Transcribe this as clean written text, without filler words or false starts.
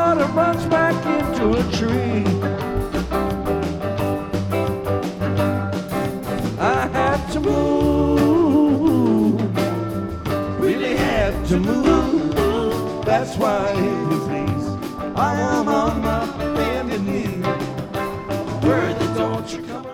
water runs back into a tree. I had to move, really had to move. That's why, if you please, I am on my bended knee. Worthy, don't you come